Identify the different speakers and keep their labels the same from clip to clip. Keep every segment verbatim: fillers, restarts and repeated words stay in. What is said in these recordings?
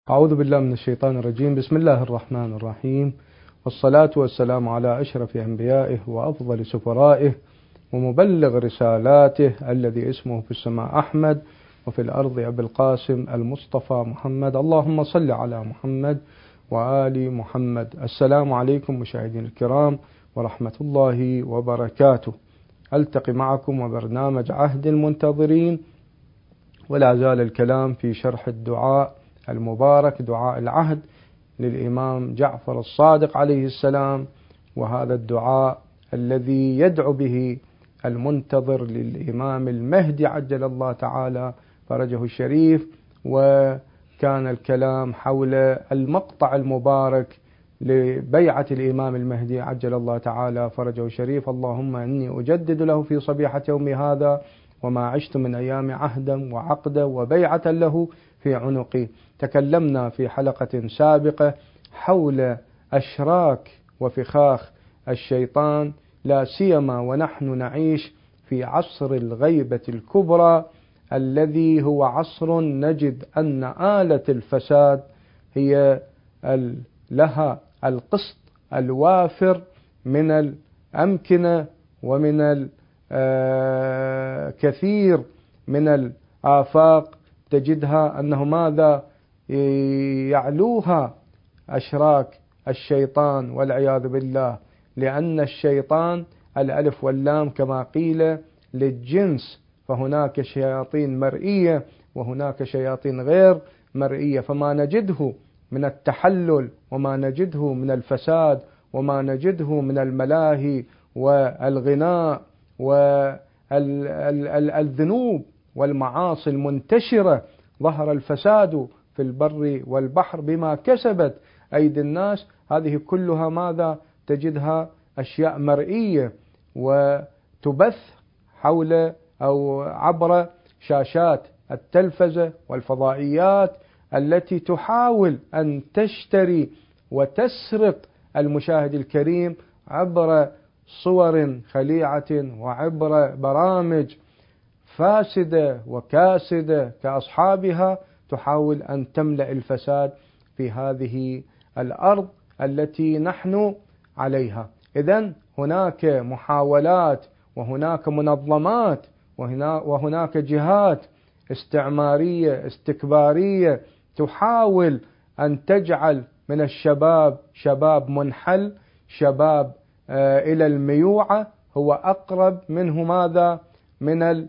Speaker 1: أعوذ بالله من الشيطان الرجيم. بسم الله الرحمن الرحيم، والصلاة والسلام على أشرف أنبيائه وأفضل سفرائه ومبلغ رسالاته الذي اسمه في السماء أحمد وفي الأرض أبي القاسم المصطفى محمد. اللهم صل على محمد وآل محمد. السلام عليكم مشاهدين الكرام ورحمة الله وبركاته. ألتقي معكم وبرنامج عهد المنتظرين، ولا زال الكلام في شرح الدعاء المبارك دعاء العهد للإمام جعفر الصادق عليه السلام، وهذا الدعاء الذي يدعو به المنتظر للإمام المهدي عجل الله تعالى فرجه الشريف. وكان الكلام حول المقطع المبارك لبيعة الإمام المهدي عجل الله تعالى فرجه الشريف: اللهم إني أجدد له في صبيحة يومي هذا وما عشت من أيام عهدا وعقدا وبيعة له في عنقي. تكلمنا في حلقة سابقة حول أشراك وفخاخ الشيطان، لا سيما ونحن نعيش في عصر الغيبة الكبرى الذي هو عصر نجد أن آلة الفساد هي لها القسط الوافر من الأمكنة ومن الكثير من الآفاق. تجدها أنه ماذا يعلوها أشراك الشيطان والعياذ بالله، لأن الشيطان الألف واللام كما قيل للجنس، فهناك شياطين مرئية وهناك شياطين غير مرئية. فما نجده من التحلل وما نجده من الفساد وما نجده من الملاهي والغناء والذنوب والمعاصي المنتشرة، ظهر الفساد في البر والبحر بما كسبت أيدي الناس. هذه كلها ماذا تجدها؟ أشياء مرئية وتبث حول أو عبر شاشات التلفزة والفضائيات التي تحاول أن تشتري وتسرق المشاهد الكريم عبر صور خليعة وعبر برامج فاسدة وكاسدة كأصحابها، تحاول أن تملأ الفساد في هذه الأرض التي نحن عليها. إذن هناك محاولات وهناك منظمات وهناك جهات استعمارية استكبارية تحاول أن تجعل من الشباب شباب منحل، شباب إلى الميوعة، هو أقرب منه ماذا؟ من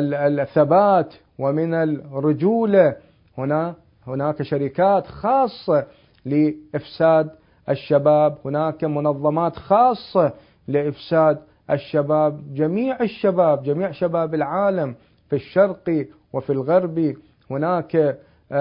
Speaker 1: الثبات ومن الرجولة. هنا هناك شركات خاصة لإفساد الشباب، هناك منظمات خاصة لإفساد الشباب، جميع الشباب جميع شباب العالم في الشرق وفي الغرب. هناك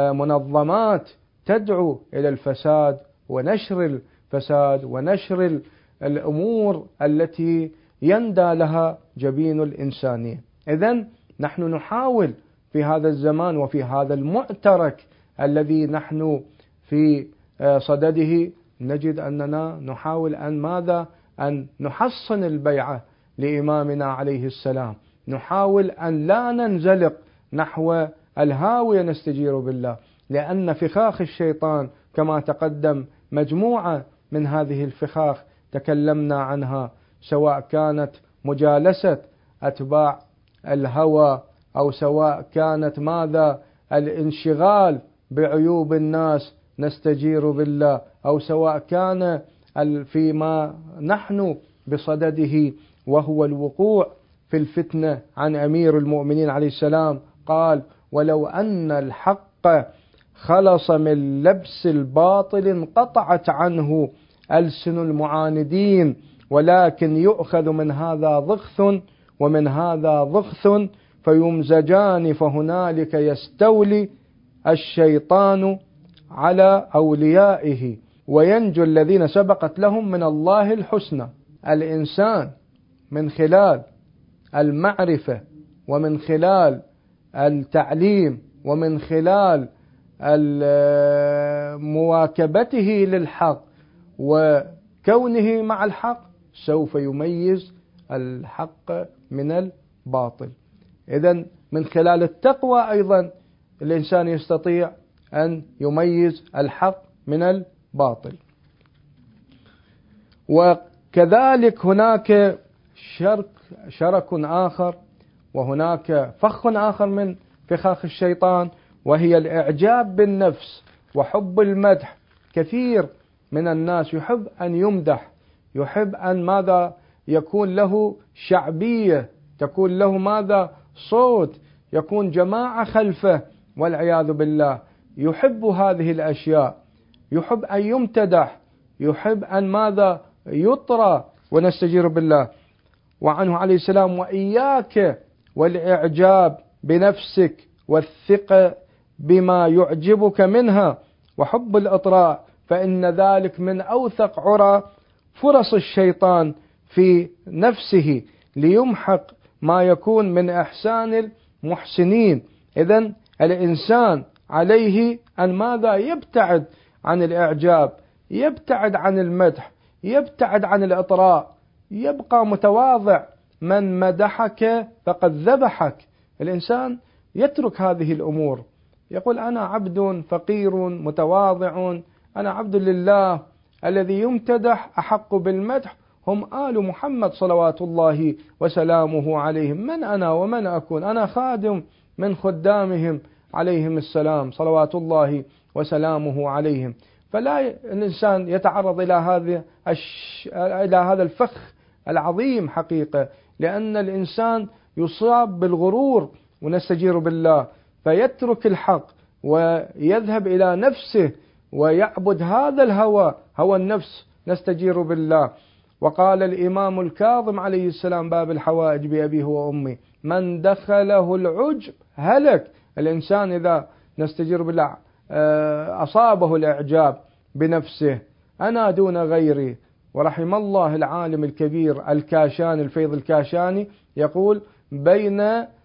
Speaker 1: منظمات تدعو إلى الفساد ونشر الفساد ونشر الأمور التي يندى لها جبين الإنسانية. إذن نحن نحاول في هذا الزمان وفي هذا المعترك الذي نحن في صدده، نجد أننا نحاول أن ماذا؟ أن نحصن البيعة لإمامنا عليه السلام، نحاول أن لا ننزلق نحو الهاوية نستجير بالله، لأن فخاخ الشيطان كما تقدم مجموعة من هذه الفخاخ تكلمنا عنها، سواء كانت مجالسة أتباع الهوى أو سواء كانت ماذا؟ الانشغال بعيوب الناس نستجير بالله، أو سواء كان فيما نحن بصدده وهو الوقوع في الفتنة عن أمير المؤمنين عليه السلام. قال: ولو أن الحق خلص من لبس الباطل انقطعت عنه ألسن المعاندين، ولكن يؤخذ من هذا ضغث ومن هذا ضغث فيمزجان فهنالك يستولي الشيطان على أوليائه وينجو الذين سبقت لهم من الله الحسنى. الإنسان من خلال المعرفة ومن خلال التعليم ومن خلال مواكبته للحق وكونه مع الحق سوف يميز الحق من الباطل. إذن من خلال التقوى أيضا الإنسان يستطيع أن يميز الحق من الباطل. وكذلك هناك شرك شرك آخر، وهناك فخ آخر من فخاخ الشيطان، وهي الإعجاب بالنفس وحب المدح. كثير من الناس يحب أن يمدح، يحب أن ماذا يكون له شعبية، تكون له ماذا صوت، يكون جماعة خلفه، والعياذ بالله. يحب هذه الأشياء، يحب أن يمتدح، يحب أن ماذا يطرى، ونستجير بالله. وعنه عليه السلام: وإياك والإعجاب بنفسك والثقة بما يعجبك منها وحب الإطراء، فإن ذلك من أوثق عرى فرص الشيطان في نفسه ليمحق ما يكون من إحسان المحسنين. إذن الإنسان عليه أن ماذا يبتعد عن الإعجاب، يبتعد عن المدح، يبتعد عن الإطراء، يبقى متواضع. من مدحك فقد ذبحك. الإنسان يترك هذه الأمور، يقول: أنا عبد فقير متواضع، أنا عبد لله. الذي يمتدح أحق بالمدح هم آل محمد صلوات الله وسلامه عليهم. من أنا ومن أكون؟ أنا خادم من خدامهم عليهم السلام صلوات الله وسلامه عليهم. فلا الإنسان يتعرض إلى هذا الش... إلى هذا الفخ العظيم حقيقة، لأن الإنسان يصاب بالغرور، ونستجير بالله، فيترك الحق ويذهب إلى نفسه ويعبد هذا الهوى، هوى النفس، نستجير بالله. وقال الإمام الكاظم عليه السلام: باب الحوائج بأبيه وأمي، من دخله العجب هلك. الإنسان إذا نستجير بالله أصابه الإعجاب بنفسه، أنا دون غيري. ورحم الله العالم الكبير الكاشاني الفيض الكاشاني يقول: بين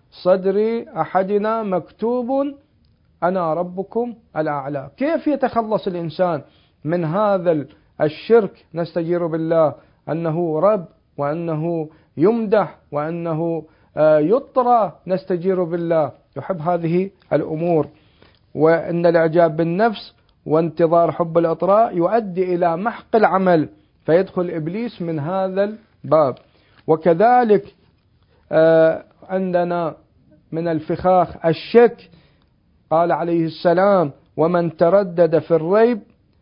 Speaker 1: صدر أحدنا مكتوب أنا ربكم الأعلى. كيف يتخلص الإنسان من هذا الشرك؟ نستجير بالله أنه رب، وأنه يمدح، وأنه يطرى. نستجير بالله يحب هذه الأمور. وأن الإعجاب بالنفس وانتظار حب الإطراء يؤدي إلى محق العمل، فيدخل إبليس من هذا الباب. وكذلك عندنا من الفخاخ الشك. قال عليه السلام: ومن تردد في الريب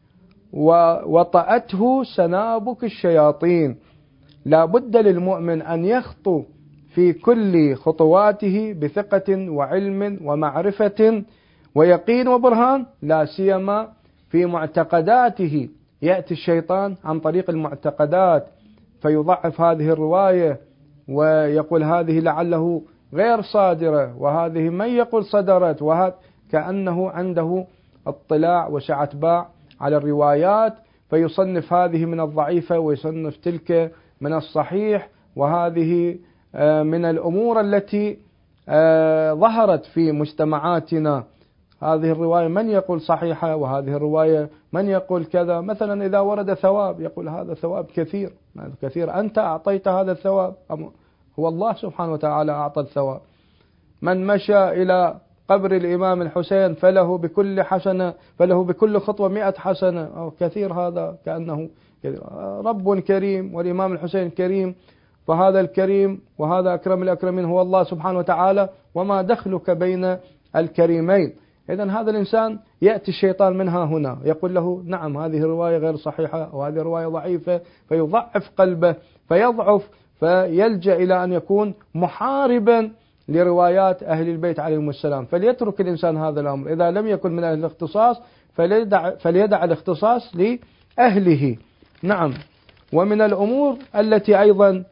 Speaker 1: وطأته سنابك الشياطين. لا بد للمؤمن أن يخطو في كل خطواته بثقة وعلم ومعرفة ويقين وبرهان، لا سيما في معتقداته. يأتي الشيطان عن طريق المعتقدات فيضعف هذه الرواية ويقول هذه لعله غير صادرة، وهذه من يقول صدرت، وهذا كأنه عنده اطلاع وسعة باع على الروايات، فيصنف هذه من الضعيفة ويصنف تلك من الصحيح. وهذه من الأمور التي ظهرت في مجتمعاتنا. هذه الرواية من يقول صحيحة، وهذه الرواية من يقول كذا. مثلا إذا ورد ثواب يقول هذا ثواب كثير كثير، أنت أعطيت هذا الثواب، هو الله سبحانه وتعالى أعطى الثواب. من مشى إلى قبر الإمام الحسين فله بكل حسنة فله بكل خطوة مئة حسنة، أو كثير، هذا كأنه كثير. رب كريم والإمام الحسين كريم، فهذا الكريم وهذا أكرم الأكرمين هو الله سبحانه وتعالى، وما دخلك بين الكريمين. إذن هذا الإنسان يأتي الشيطان منها هنا يقول له نعم هذه الرواية غير صحيحة وهذه الرواية ضعيفة، فيضعف قلبه فيضعف، فيلجأ إلى أن يكون محاربا لروايات أهل البيت عليهم السلام. فليترك الإنسان هذا الأمر، إذا لم يكن من أهل الاختصاص فليدع, فليدع الاختصاص لأهله. نعم. ومن الأمور التي أيضا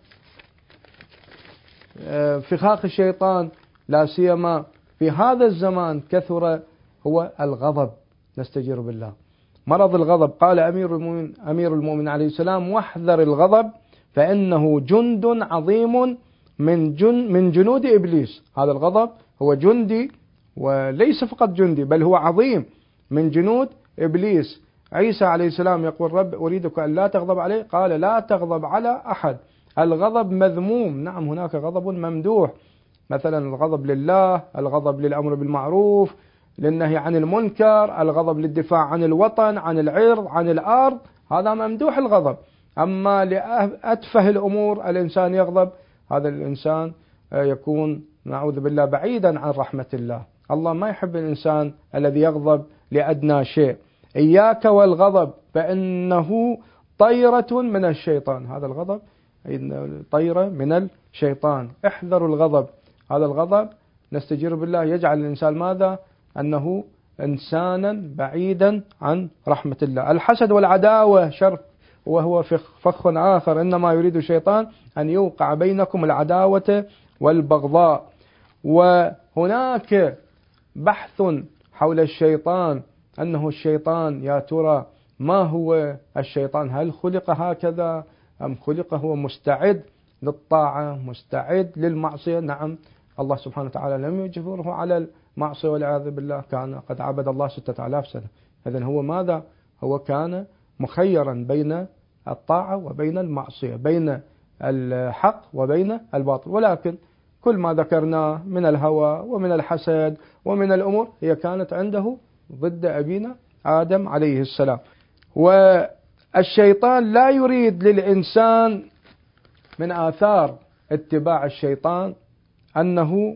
Speaker 1: فخاخ الشيطان لا سيما في هذا الزمان كثر هو الغضب. نستجير بالله. مرض الغضب. قال أمير المؤمنين أمير المؤمنين عليه السلام: واحذر الغضب فإنه جند عظيم من جن من جنود إبليس. هذا الغضب هو جندي، وليس فقط جندي بل هو عظيم من جنود إبليس. عيسى عليه السلام يقول: رب أريدك أن لا تغضب عليه، قال: لا تغضب على أحد. الغضب مذموم، نعم هناك غضب ممدوح، مثلا الغضب لله، الغضب للأمر بالمعروف، للنهي عن المنكر، الغضب للدفاع عن الوطن، عن العرض، عن الأرض، هذا ممدوح الغضب. أما لأتفه الأمور الإنسان يغضب، هذا الإنسان يكون نعوذ بالله بعيدا عن رحمة الله. الله ما يحب الإنسان الذي يغضب لأدنى شيء. إياك والغضب فإنه طيرة من الشيطان. هذا الغضب طيرة من الشيطان، احذروا الغضب. هذا الغضب نستجير بالله يجعل الإنسان ماذا؟ أنه إنسانا بعيدا عن رحمة الله. الحسد والعداوة شر، وهو فخ آخر، إنما يريد الشيطان أن يوقع بينكم العداوة والبغضاء. وهناك بحث حول الشيطان، أنه الشيطان يا ترى ما هو الشيطان؟ هل خلق هكذا أم خلق هو مستعد للطاعة، مستعد للمعصية؟ نعم، الله سبحانه وتعالى لم يجبره على المعصية والعياذ بالله، كان قد عبد الله ستة آلاف سنة. إذن هو ماذا؟ هو كان مخيرا بين الطاعة وبين المعصية، بين الحق وبين الباطل. ولكن كل ما ذكرناه من الهوى ومن الحسد ومن الأمور هي كانت عنده ضد أبينا آدم عليه السلام. والشيطان لا يريد للإنسان من آثار اتباع الشيطان أنه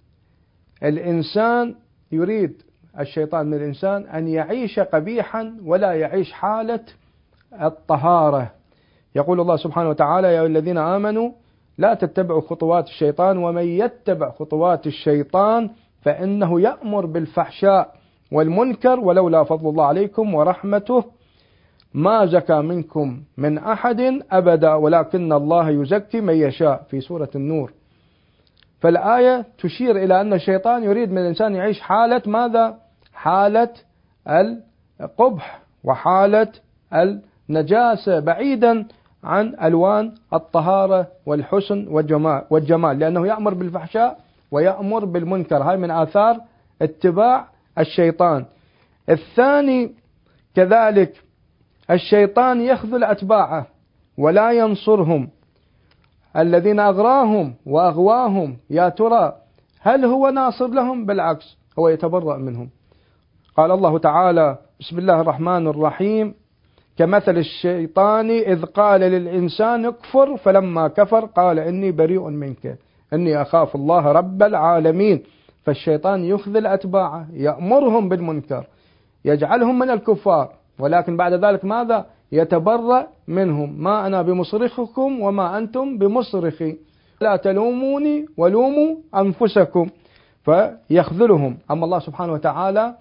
Speaker 1: الإنسان يريد الشيطان من الإنسان أن يعيش قبيحا ولا يعيش حالة الطهارة. يقول الله سبحانه وتعالى: يا أيها الذين آمنوا لا تتبعوا خطوات الشيطان ومن يتبع خطوات الشيطان فإنه يأمر بالفحشاء والمنكر ولولا فضل الله عليكم ورحمته ما زكى منكم من أحد أبدا ولكن الله يزكي من يشاء، في سورة النور. فالآية تشير إلى أن الشيطان يريد من الإنسان يعيش حالة ماذا؟ حالة القبح وحالة النجاسة، بعيدا عن ألوان الطهارة والحسن والجمال, والجمال لأنه يأمر بالفحشاء ويأمر بالمنكر. هاي من آثار اتباع الشيطان. الثاني كذلك، الشيطان يخذل أتباعه ولا ينصرهم. الذين أغراهم وأغواهم يا ترى هل هو ناصر لهم؟ بالعكس، هو يتبرأ منهم. قال الله تعالى: بسم الله الرحمن الرحيم: كمثل الشيطان إذ قال للإنسان اكفر فلما كفر قال إني بريء منك إني أخاف الله رب العالمين. فالشيطان يخذل أتباعه، يأمرهم بالمنكر، يجعلهم من الكفار، ولكن بعد ذلك ماذا؟ يتبرأ منهم. ما أنا بمصرخكم وما أنتم بمصرخي لا تلوموني ولوموا أنفسكم. فيخذلهم. أما الله سبحانه وتعالى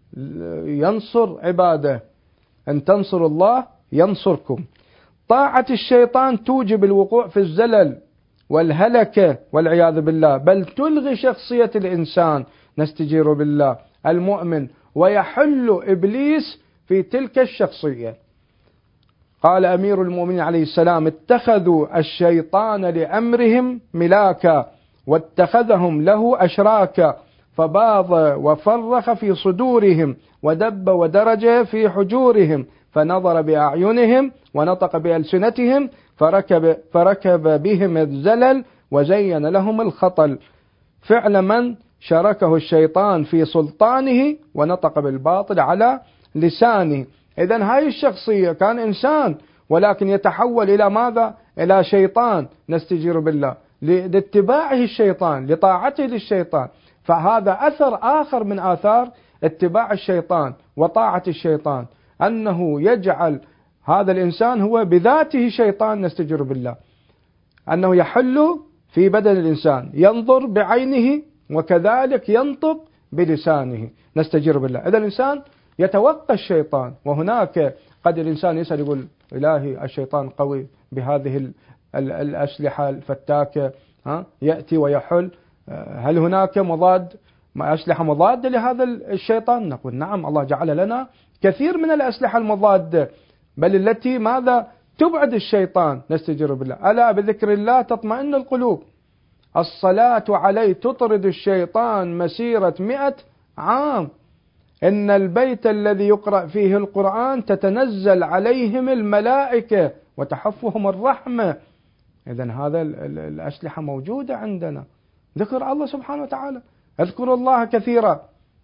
Speaker 1: ينصر عباده، أن تنصروا الله ينصركم. طاعة الشيطان توجب الوقوع في الزلل والهلكة والعياذ بالله، بل تلغي شخصية الإنسان نستجير بالله المؤمن، ويحل إبليس في تلك الشخصية. قال أمير المؤمنين عليه السلام: اتخذوا الشيطان لأمرهم ملاكا واتخذهم له أشراكا فباض وفرخ في صدورهم ودب ودرج في حجورهم فنظر بأعينهم ونطق بألسنتهم فركب, فركب بهم الزلل وزين لهم الخطل. فعل من شاركه الشيطان في سلطانه ونطق بالباطل على لسانه. إذن هاي الشخصية كان إنسان ولكن يتحول إلى ماذا؟ إلى شيطان نستجير بالله، لاتباعه الشيطان، لطاعته للشيطان. فهذا أثر آخر من آثار اتباع الشيطان وطاعة الشيطان، أنه يجعل هذا الإنسان هو بذاته شيطان نستجير بالله، أنه يحل في بدن الإنسان، ينظر بعينه وكذلك ينطق بلسانه نستجير بالله. إذا الإنسان يتوقى الشيطان. وهناك قد الإنسان يسأل يقول: إلهي الشيطان قوي بهذه الأسلحة الفتاكة، ها يأتي ويحل، هل هناك مضاد أسلحة مضادة لهذا الشيطان؟ نقول نعم، الله جعل لنا كثير من الأسلحة المضادة، بل التي ماذا؟ تبعد الشيطان نستجير بالله. ألا بذكر الله تطمئن القلوب. الصلاة عليه تطرد الشيطان مسيرة مئة عام. إن البيت الذي يقرأ فيه القرآن تتنزل عليهم الملائكة وتحفهم الرحمة. إذن هذا الأسلحة موجودة عندنا. ذكر الله سبحانه وتعالى: اذكروا الله كثيرا.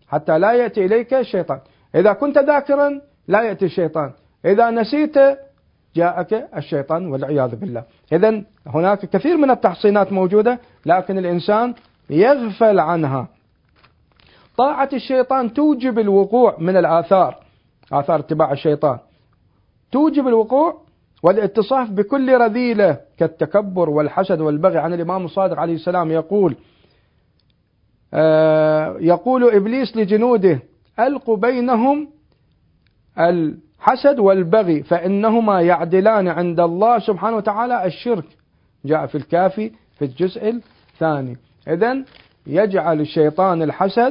Speaker 1: حتى لا يأتي إليك الشيطان. إذا كنت ذاكرا لا يأتي الشيطان، إذا نسيت جاءك الشيطان والعياذ بالله. إذن هناك كثير من التحصينات موجودة لكن الإنسان يغفل عنها. طاعة الشيطان توجب الوقوع من الآثار، آثار اتباع الشيطان توجب الوقوع والاتصاف بكل رذيلة كالتكبر والحسد والبغي. عن الإمام الصادق عليه السلام يقول آه يقول إبليس لجنوده: ألقوا بينهم الحسد والبغي فإنهما يعدلان عند الله سبحانه وتعالى الشرك. جاء في الكافي في الجزء الثاني. إذن يجعل الشيطان الحسد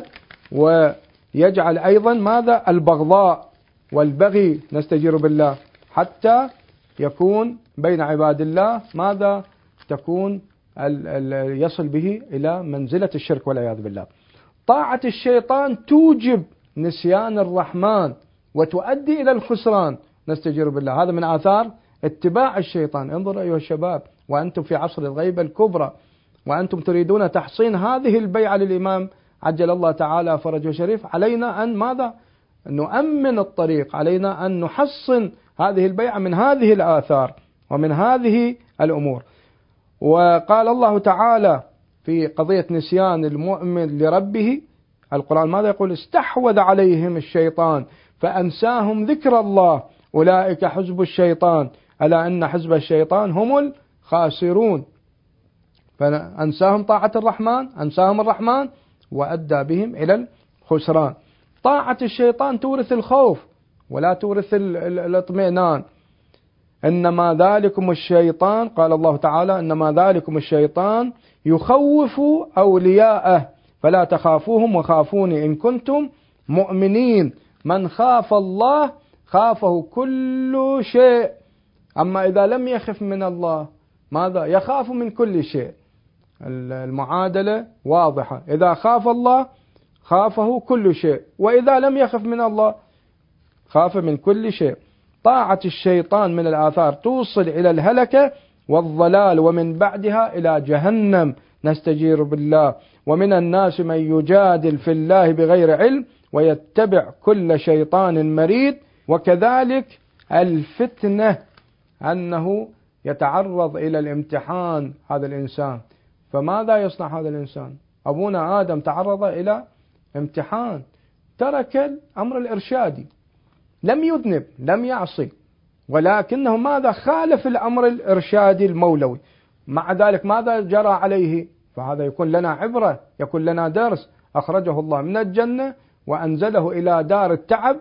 Speaker 1: ويجعل أيضا ماذا؟ البغضاء والبغي، نستجير بالله، حتى يكون بين عباد الله ماذا؟ تكون يصل به إلى منزلة الشرك والعياذ بالله. طاعة الشيطان توجب نسيان الرحمن وتؤدي إلى الخسران، نستجير بالله. هذا من آثار اتباع الشيطان. انظر أيها الشباب، وأنتم في عصر الغيبة الكبرى، وأنتم تريدون تحصين هذه البيعة للإمام عجل الله تعالى فرجه شريف، علينا أن ماذا؟ نؤمن الطريق، علينا أن نحصن هذه البيعة من هذه الآثار ومن هذه الأمور. وقال الله تعالى في قضية نسيان المؤمن لربه، القرآن ماذا يقول؟ استحوذ عليهم الشيطان فأنساهم ذكر الله أولئك حزب الشيطان ألا إن حزب الشيطان هم الخاسرون. فأنساهم طاعة الرحمن، أنساهم الرحمن وأدى بهم إلى الخسران. طاعة الشيطان تورث الخوف ولا تورث الاطمئنان. إنما ذلكم الشيطان، قال الله تعالى: إنما ذلكم الشيطان يخوف أولياءه فلا تخافوهم وخافوني إن كنتم مؤمنين. من خاف الله خافه كل شيء. أما إذا لم يخف من الله ماذا؟ يخاف من كل شيء. المعادلة واضحة، إذا خاف الله خافه كل شيء، وإذا لم يخف من الله خاف من كل شيء. طاعة الشيطان من الآثار توصل إلى الهلكة والضلال ومن بعدها إلى جهنم، نستجير بالله. ومن الناس من يجادل في الله بغير علم ويتبع كل شيطان مريد. وكذلك الفتنة، أنه يتعرض إلى الامتحان هذا الإنسان. فماذا يصنع هذا الإنسان؟ أبونا آدم تعرض إلى امتحان، ترك الأمر الإرشادي، لم يذنب لم يعصي، ولكنه ماذا؟ خالف الأمر الإرشادي المولوي. مع ذلك ماذا جرى عليه؟ فهذا يكون لنا عبرة، يكون لنا درس. أخرجه الله من الجنة وأنزله إلى دار التعب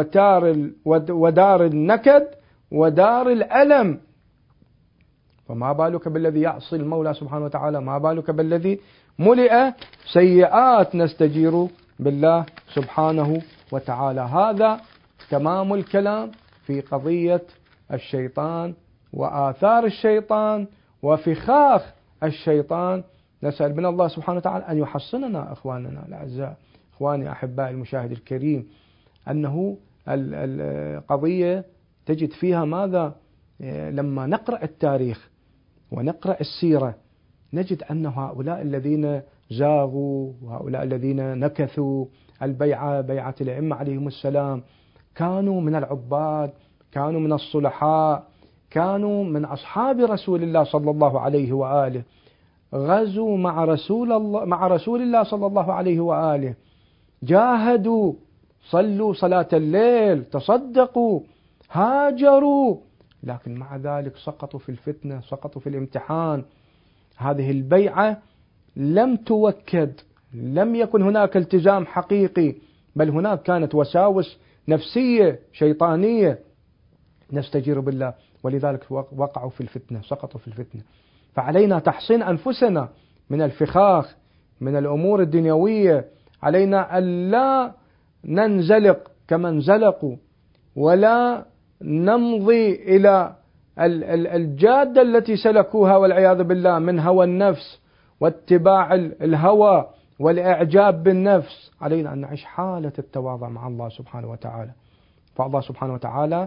Speaker 1: ودار النكد ودار الألم. فما بالك بالذي يعصي المولى سبحانه وتعالى؟ ما بالك بالذي ملئ سيئات، نستجير بالله سبحانه وتعالى. هذا تمام الكلام في قضية الشيطان وآثار الشيطان وفخاخ الشيطان. نسأل من الله سبحانه وتعالى أن يحصننا أخواننا الأعزاء، أخواني أحباء المشاهد الكريم، أنه القضية تجد فيها ماذا؟ لما نقرأ التاريخ ونقرأ السيرة نجد أن هؤلاء الذين زاغوا وهؤلاء الذين نكثوا البيعة، بيعة الأئمة عليهم السلام، كانوا من العباد، كانوا من الصلحاء، كانوا من أصحاب رسول الله صلى الله عليه وآله، غزوا مع رسول الله مع رسول الله صلى الله عليه وآله، جاهدوا، صلوا صلاة الليل، تصدقوا، هاجروا، لكن مع ذلك سقطوا في الفتنة، سقطوا في الامتحان. هذه البيعة لم توكد، لم يكن هناك التزام حقيقي، بل هناك كانت وساوس نفسية شيطانية، نستجير بالله، ولذلك وقعوا في الفتنة، سقطوا في الفتنة. فعلينا تحصين أنفسنا من الفخاخ، من الأمور الدنيوية. علينا ألا ننزلق كما انزلقوا، ولا نمضي إلى الجادة التي سلكوها والعياذ بالله من هوى النفس واتباع الهوى والإعجاب بالنفس. علينا أن نعيش حالة التواضع مع الله سبحانه وتعالى. فالله سبحانه وتعالى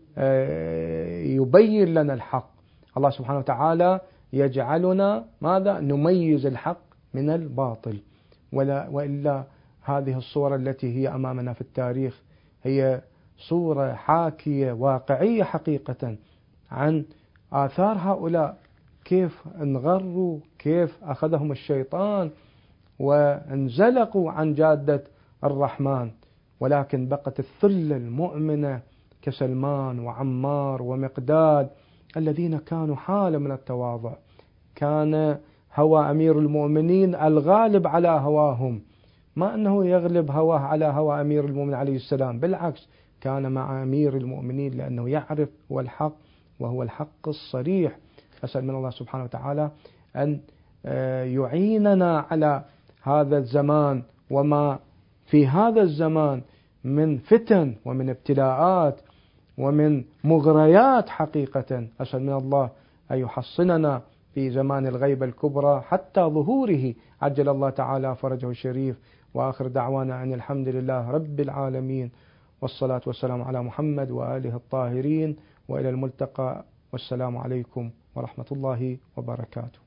Speaker 1: يبين لنا الحق، الله سبحانه وتعالى يجعلنا ماذا؟ نميز الحق من الباطل، ولا وإلا هذه الصورة التي هي أمامنا في التاريخ هي صورة حاكية واقعية حقيقة عن آثار هؤلاء، كيف انغروا، كيف أخذهم الشيطان وانزلقوا عن جادة الرحمن، ولكن بقت الثلة المؤمنة كسلمان وعمار ومقداد الذين كانوا حالة من التواضع. كان هوى أمير المؤمنين الغالب على هواهم، ما أنه يغلب هواه على هوى أمير المؤمنين عليه السلام، بالعكس كان مع أمير المؤمنين لأنه يعرف هو الحق وهو الحق الصريح. أسأل من الله سبحانه وتعالى أن يعيننا على هذا الزمان وما في هذا الزمان من فتن ومن ابتلاءات ومن مغريات حقيقة. أسأل من الله أن يحصننا في زمان الغيبة الكبرى حتى ظهوره، عجل الله تعالى فرجه الشريف. وآخر دعوانا أن الحمد لله رب العالمين، والصلاة والسلام على محمد وآله الطاهرين، وإلى الملتقى، والسلام عليكم ورحمة الله وبركاته.